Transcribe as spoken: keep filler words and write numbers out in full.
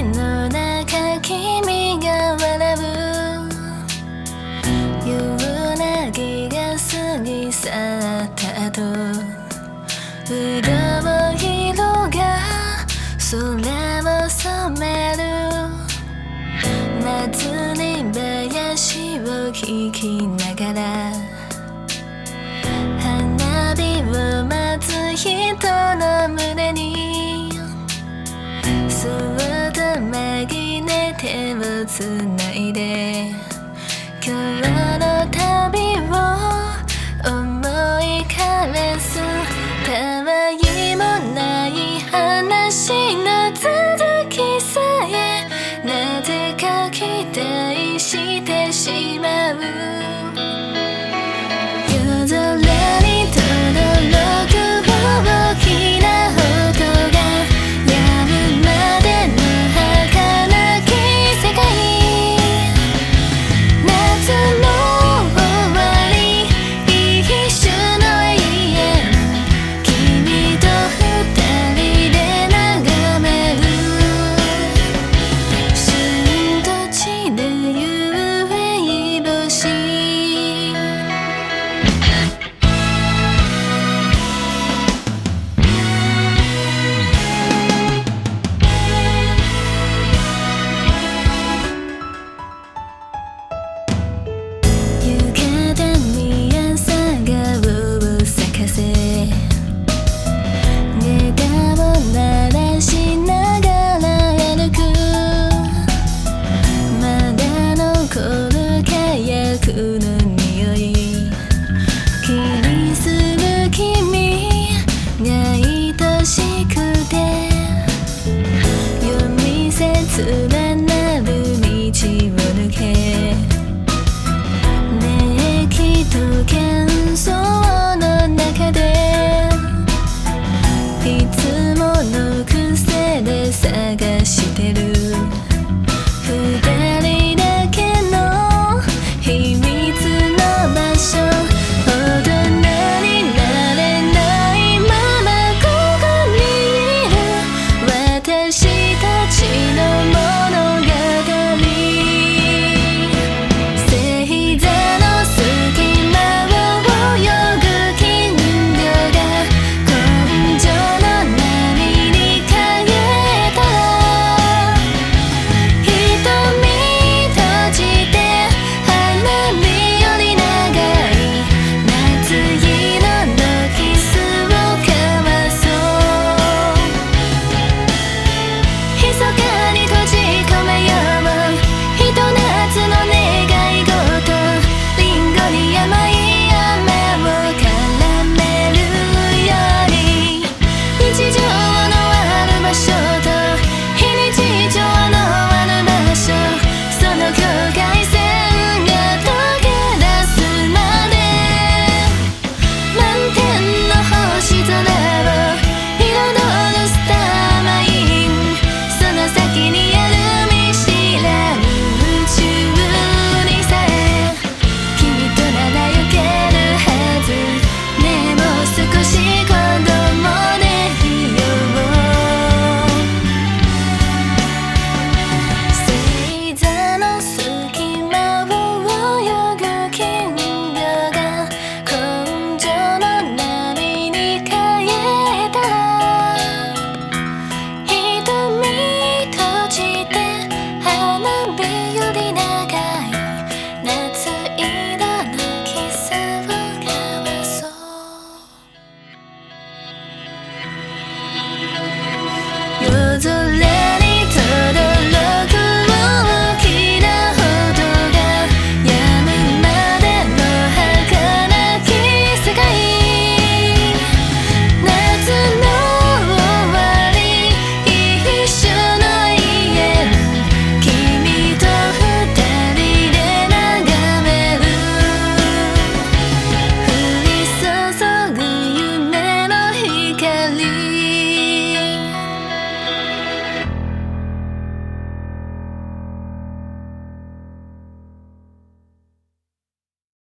の中君が笑う夜なぎが過ぎ去った後うどう色が空を染める祭り林を聞きながら花火を待つ人の胸にそっと紛れ手をつないで今日の旅を思い返すたわいもない話の続きさえなぜか期待してしまう夜空にとどろく大きな音が止むまでの儚き世界夏の終わり一瞬の永遠君と二人で眺める旬と散る夕日星連なる道を抜け熱気と喧騒の中でいつもの癖で探してる二人だけの秘密の場所大人になれないままここにいる私